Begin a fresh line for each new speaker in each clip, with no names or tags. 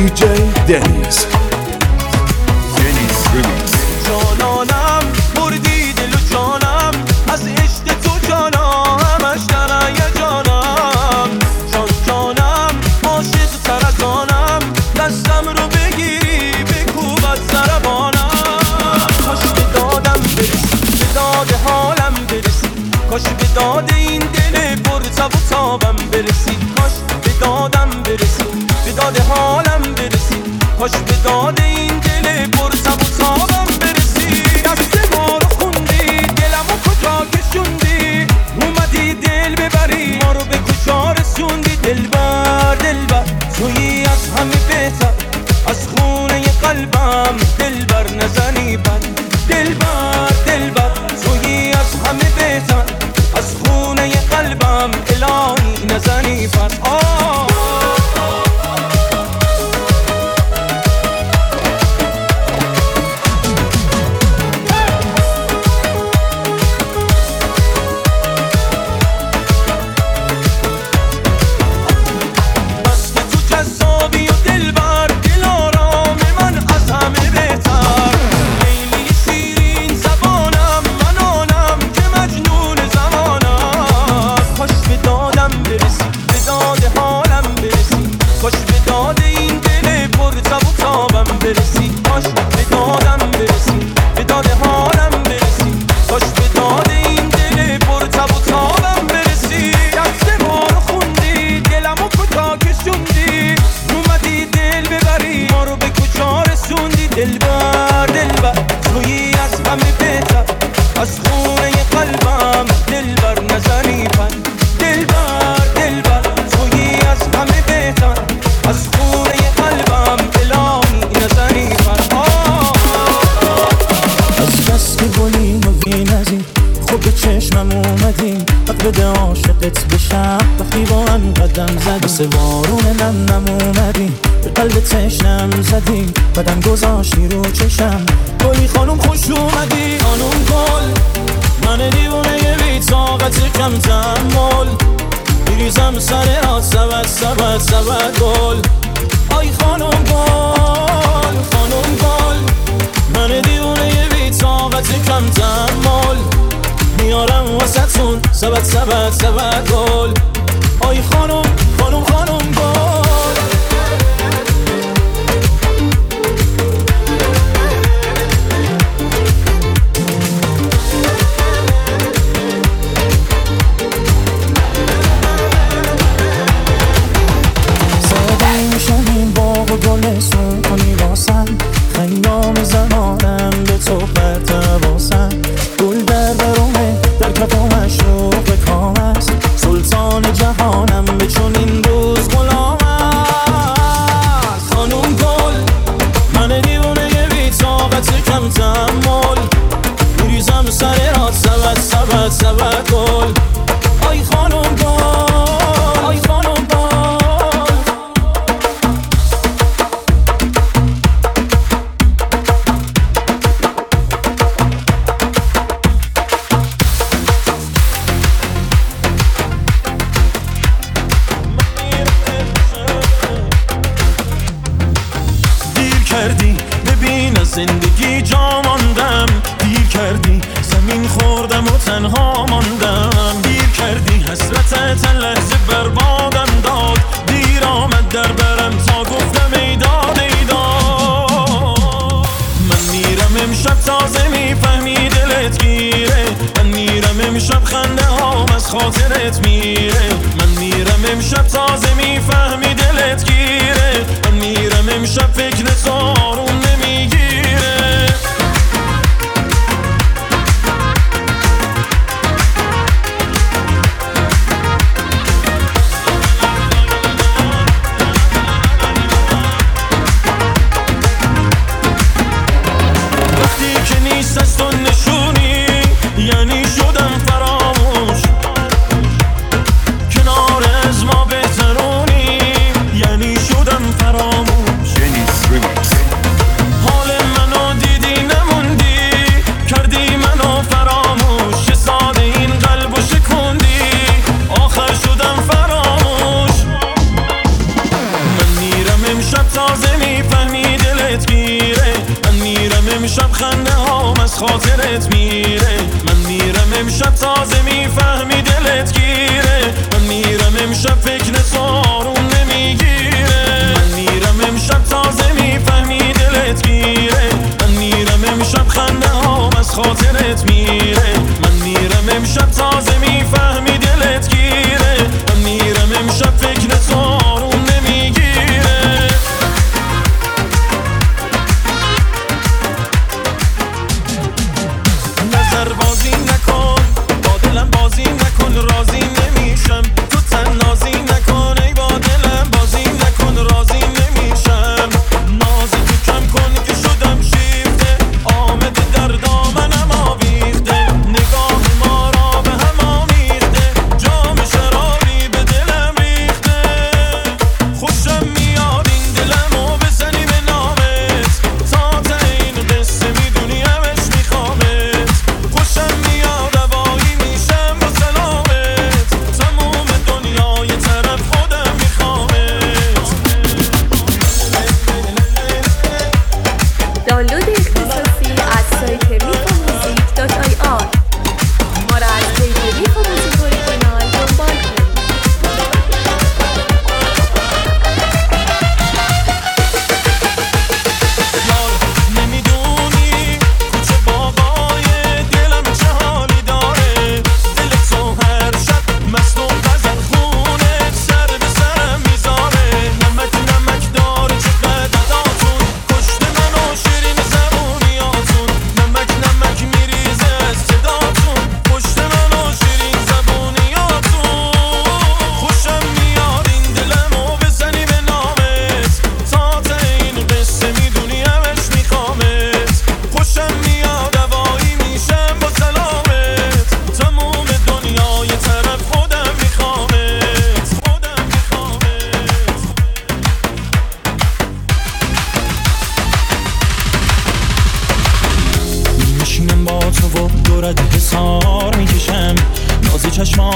DJ Dennis Remix.
جانانم بردی دل و جانم، از عشق تو جانم همش در جانم، جان جانم عاشق تر از آنم، دستم رو بگیری بکوبت زربانم. کاش به دادم برسی، به داد حالم برسی، کاش به داد این دل پرتب و تابم برسی، کاش به دادم برسی، به داد حالم برسی، کاش به داد این دل پرتب و تابم برسی. دست ما رو خوندی، دلمو کجا کشوندی، اومدی دل ببری ما رو به کجا رسوندی. دلبر دلبر تویی از همه بهتر، از خونه قلبم دلبر نزنی بر. دلبر دلبر تویی از همه بهتر، از خونه قلبم الهی نزنی بر. دلبر دلبر تویی از همه بهتر، از خونه قلبم دلبر نزنی پر. دلبر دلبر تویی از همه بهتر، از خونه قلبم الهی نزنی پر.
از بس که گلیم و بی نظیر خوب به چشمم اومدیم، حق بده عاشقت بشم وقتی با هم قدم زدیم. مثل بارون نم اومدیم به قلب تشنم زدیم، بدم گذاشتی رو چشم. گلی خانم خوش اومدی خانم گل، من دیوونه بی طاقت کم تحمل، میریزم سر راه سبد سبد سبد گل. آی خانم گل خانم گل، من دیوونه بی طاقت کم تحمل، میارم واسه‌تون سبد سبد سبد گل. آی خانم خانم خانم گل. ساده شدیم باغ و گلستون کنی واسم، خیام زمانم به تو پرتواسم. گل در برومه در کفامش رو به کام است، سلطان جهانم به چون این روز غلام است. خانوم گل من دیوونه بی طاقت کم تحمل، میریزم سر راه سبد سبد سبد گل. آی خانوم گل آی خانوم گل.
کردی ببین از زندگی جا ماندم، دیر کردی زمین خوردم و تنها ماندم، دیر کردی حسرتت لحظه بربادم داد، دیر آمد در برم تا گفتم ای داد ای داد. من میرم امشب تازه میفهمی دلت گیره، من میرم امشب خنده هام از خاطرت میره، من میرم امشب تازه میفهمی دلت گیره، من میرم امشب فکر تو آروم نمیگیره. وقتی که نیست از تو نشونی یعنی شدم فراموش، کنار از ما بهترونی یعنی شدم فراموش.
Dennis Remix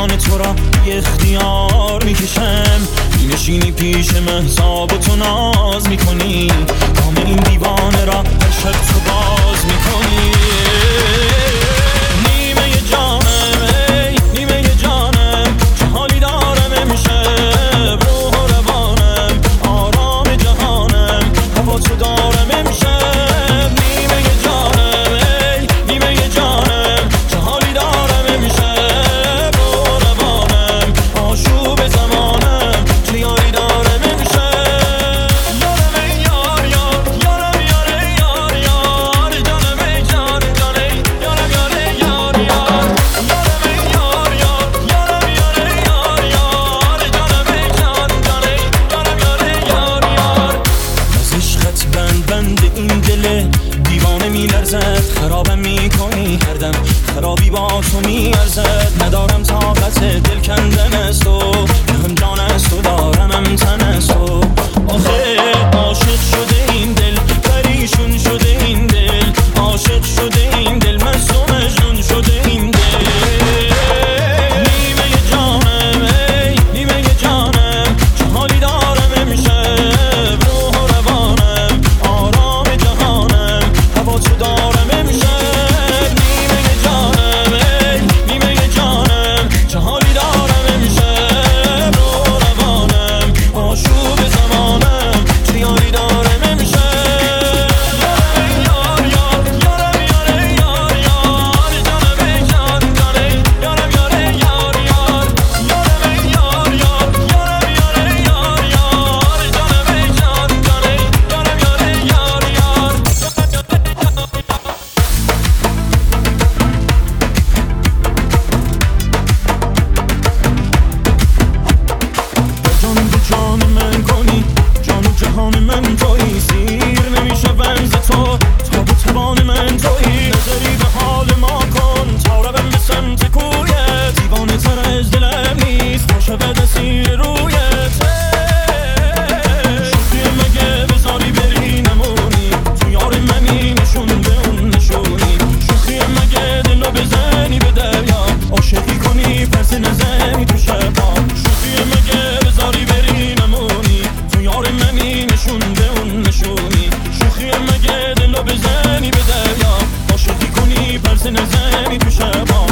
جان تو را بی اختیار میکشم، مینشینی پیش مهتاب و تو ناز میکنی، کام این دیوانه را هر شب تو باز میکنی. نیمه جانم ای نیمه جانم، چه حالی دارم امشب، روح و روانم آرام جهانم، هوا تو دارم امشب. نیمه جانم ای نیمه جانم، چه حالی دارم امشب، روح و روانم آشوب زمانم، چه یاری دارم امشب. یارم ای یار یار یارم یار ای یار یار، جانم ای جان جان ای یارم یار ای یار یار، یارم ای یار یار یارم یار ای یار یار، جانم ای جان جان ای یارم یار ای یار یار. از عشقت بند این دل دیوانه میلرزد، خرابم میکنی هر دم، خرابی با تو میارزد. ندارم طاقت دل کندن از تو، هم جان از تو دارم هم تن از تو. آخه عاشق شده این دل، پریشون شده این دل، عاشق شده این دل، مست و مجنون شده این دل. نیمه جانم ای نیمه جانم، چه حالی دارم امشب، روح و روانم آرام جهانم، هوا تو دارم امشب. نیمه جانم ای نیمه جانم، چه حالی دارم امشب، روح و روانم آشوب زمانم، چه یاری دارم امشب. یارم یار یار یارم یار یار یار، جانم ای جان جان ای یارم یار یار یار، یارم ای یار یار یارم یار یار یار، جانم ای جان جان ای یارم یار یار یار. جان به جان من کنی، جان و جهان من تویی، سیر نمیشوم ز تو، تاب و توان من تویی. نظری به حال ما کن تا روم به سمت کویت، دیوانه تر از دلم نیست تا شود اسیر رویت. شوخی مگه بذاری بری نمونی، تو یار منی نشون به اون نشونی. شوخی مگه دلو بزنی به دریا، عاشقی کنی پس نزنی تو شبا. شوخی مگه بذاری بری نمونی، تو یار منی نشون به اون نشونی. شوخی مگه دلو بزنی به دریا، عاشقی کنی پس نزنی تو شبا.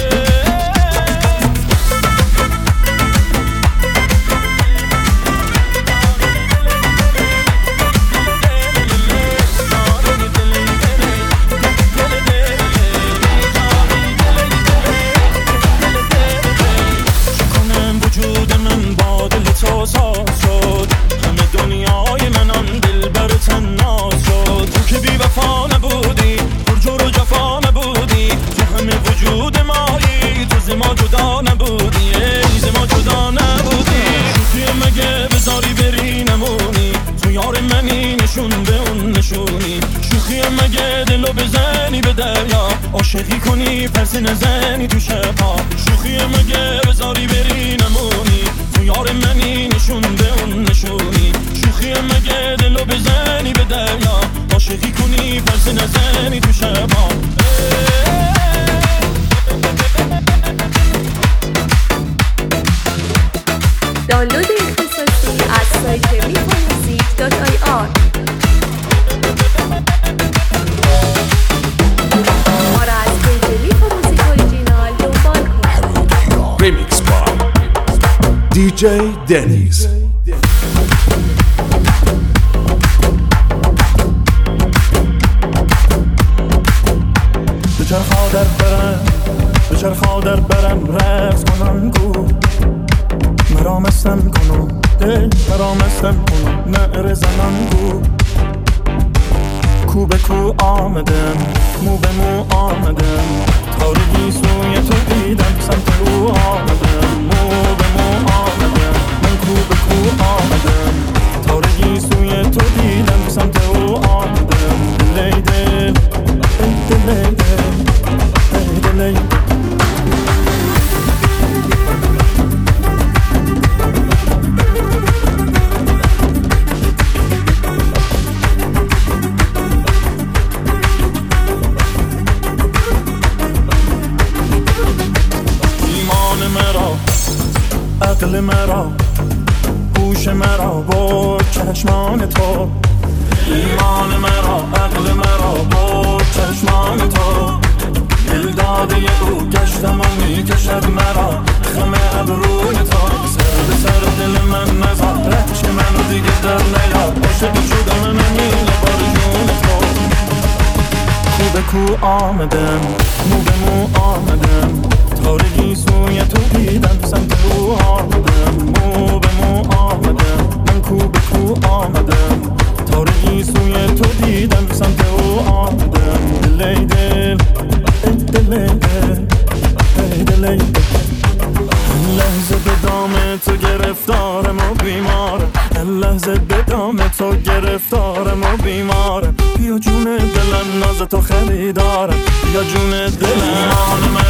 کنم وجود من با دل تو ساز شد، همه دنیای من آن دل بر تناز شد. تو که بی وفا نبودی، پرجور و جفا نبودی، تو همه وجود مایی، تو ز ما جدا نبودی، ای ز ما جدا نبودی. شوخی مگه بذاری بری نمونی، تو یار منی نشون به اون نشونی. شوخی مگه دلو بزنی به دریا، عاشقی کنی پس نزنی تو شبها. شوخی مگه بذاری بری نمونی، تو یار منی نشون به اون نشونی. شوخی مگه دلو بزنی به دریا، عاشقی کنی پس نزنی تو شبها.
دانلود اختصاصی از سایت میکوموزیک.ir. ما را از پیج میکوموزیک اوریجینال دنبال کن.
Remix by DJ Dennis.
بچرخا در برم رقص کنم گو، مرا مستم کنم دل مرا مستم کنم، نعره زنم گو. کو به کو آمدم، مو به مو آمدم، تارگی سوی تو دیدم، سمت او آمدم. مو به مو آمدم، من کو به کو آمدم، تارگی سوی تو دیدم، سمت او آمدم. دل دل دل دل دل. ایمان مرا عقل مرا گوش مرا با چشمان تو ایمان مرا عقل مرا با چشمان تو دل داده او گشتم و میکشد مرا خم ابروی تو سر به سر دل من نزد رکش منو دیگه در نیاد عاشق شدم نمیله بار جون تو خوبه کو آمدم مو به مو آمدم تارگی سوی تو دیدم سمت رو آمدم مو به مو آمدم من کو به کو آمدم تارگی سوی تو دیدم سمت رو آمدم دلی دل دلی دل دلی دل لحظه به دام تو گرفتارم و بیمارم لحظه به دام تو گرفتارم و بیمارم بیا جون دلم ناز تو خریدارم بیا جون دلم ایمان